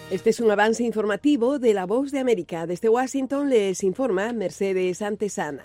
Este es un avance informativo de La Voz de América. Desde Washington les informa Mercedes Antesana.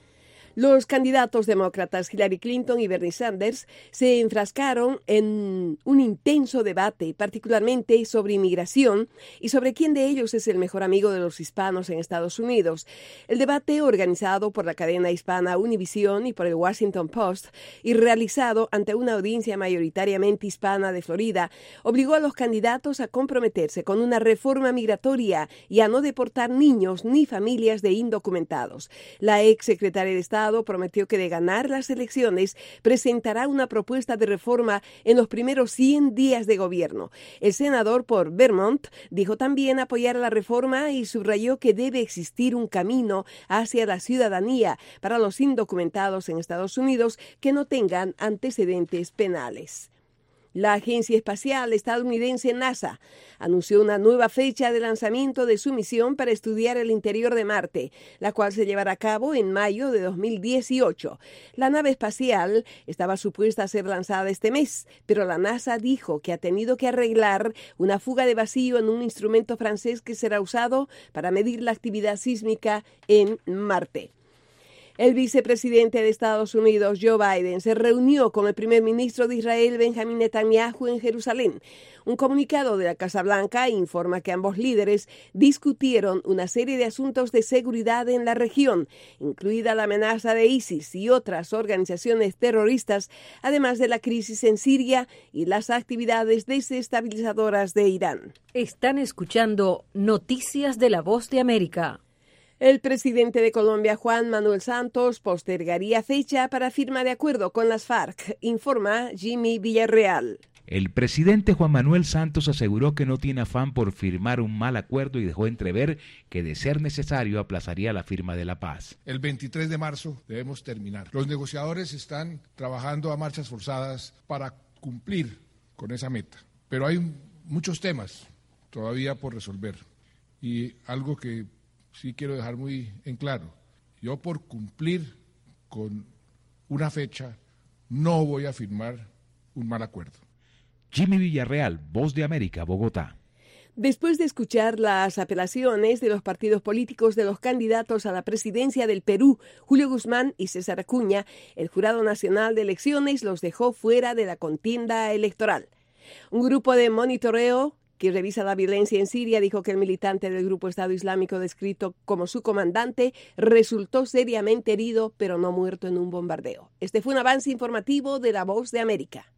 Los candidatos demócratas Hillary Clinton y Bernie Sanders se enfrascaron en un intenso debate, particularmente sobre inmigración y sobre quién de ellos es el mejor amigo de los hispanos en Estados Unidos. El debate, organizado por la cadena hispana Univision y por el Washington Post y realizado ante una audiencia mayoritariamente hispana de Florida, obligó a los candidatos a comprometerse con una reforma migratoria y a no deportar niños ni familias de indocumentados. La ex secretaria de Estado prometió que de ganar las elecciones presentará una propuesta de reforma en los primeros 100 días de gobierno. El senador por Vermont dijo también apoyar la reforma y subrayó que debe existir un camino hacia la ciudadanía para los indocumentados en Estados Unidos que no tengan antecedentes penales. La agencia espacial estadounidense NASA anunció una nueva fecha de lanzamiento de su misión para estudiar el interior de Marte, la cual se llevará a cabo en mayo de 2018. La nave espacial estaba supuesta a ser lanzada este mes, pero la NASA dijo que ha tenido que arreglar una fuga de vacío en un instrumento francés que será usado para medir la actividad sísmica en Marte. El vicepresidente de Estados Unidos, Joe Biden, se reunió con el primer ministro de Israel, Benjamín Netanyahu, en Jerusalén. Un comunicado de la Casa Blanca informa que ambos líderes discutieron una serie de asuntos de seguridad en la región, incluida la amenaza de ISIS y otras organizaciones terroristas, además de la crisis en Siria y las actividades desestabilizadoras de Irán. Están escuchando Noticias de La Voz de América. El presidente de Colombia, Juan Manuel Santos, postergaría fecha para firma de acuerdo con las FARC, informa Jimmy Villarreal. El presidente Juan Manuel Santos aseguró que no tiene afán por firmar un mal acuerdo y dejó entrever que, de ser necesario, aplazaría la firma de la paz. El 23 de marzo debemos terminar. Los negociadores están trabajando a marchas forzadas para cumplir con esa meta, pero hay muchos temas todavía por resolver y algo que sí quiero dejar muy en claro. Yo, por cumplir con una fecha, no voy a firmar un mal acuerdo. Jimmy Villarreal, Voz de América, Bogotá. Después de escuchar las apelaciones de los partidos políticos de los candidatos a la presidencia del Perú, Julio Guzmán y César Acuña, el Jurado Nacional de Elecciones los dejó fuera de la contienda electoral. Un grupo de monitoreo que revisa la violencia en Siria dijo que el militante del grupo Estado Islámico, descrito como su comandante, resultó seriamente herido, pero no muerto en un bombardeo. Este fue un avance informativo de La Voz de América.